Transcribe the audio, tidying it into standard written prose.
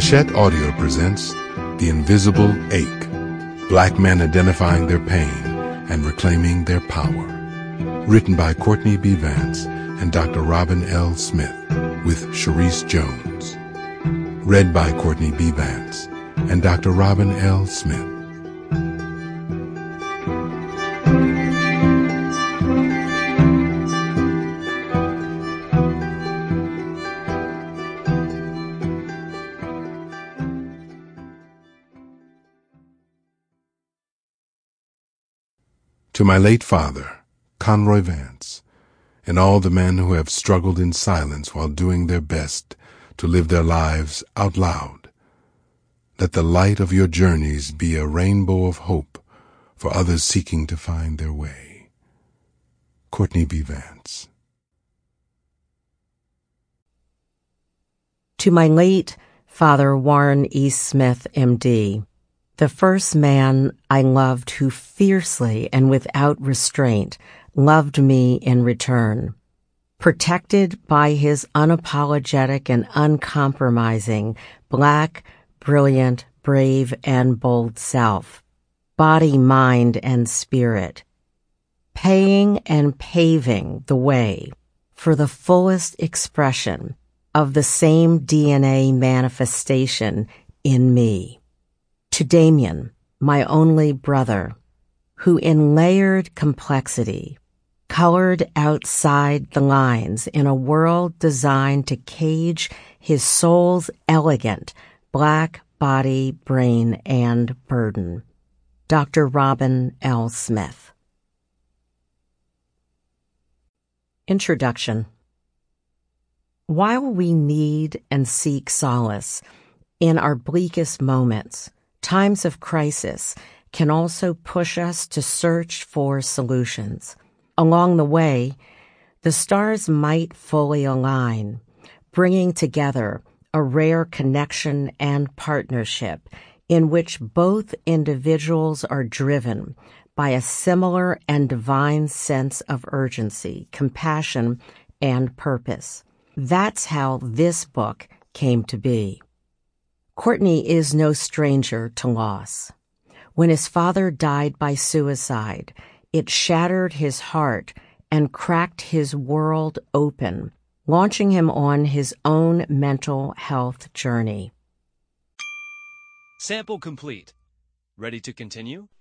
Hachette Audio presents The Invisible Ache, Black men identifying their pain and reclaiming their power. Written by Courtney B. Vance and Dr. Robin L. Smith, with Sharice Jones. Read by Courtney B. Vance and Dr. Robin L. Smith. To my late father, Conroy Vance, and all the men who have struggled in silence while doing their best to live their lives out loud, let the light of your journeys be a rainbow of hope for others seeking to find their way. Courtney B. Vance. To my late father, Warren E. Smith, M.D., the first man I loved who fiercely and without restraint loved me in return. Protected by his unapologetic and uncompromising, black, brilliant, brave, and bold self, body, mind, and spirit, paying and paving the way for the fullest expression of the same DNA manifestation in me. To Damien, my only brother, who in layered complexity colored outside the lines in a world designed to cage his soul's elegant black body, brain, and burden. Dr. Robin L. Smith. Introduction. While we need and seek solace in our bleakest moments, times of crisis can also push us to search for solutions. Along the way, the stars might fully align, bringing together a rare connection and partnership in which both individuals are driven by a similar and divine sense of urgency, compassion, and purpose. That's how this book came to be. Courtney is no stranger to loss. When his father died by suicide, it shattered his heart and cracked his world open, launching him on his own mental health journey. Sample complete. Ready to continue?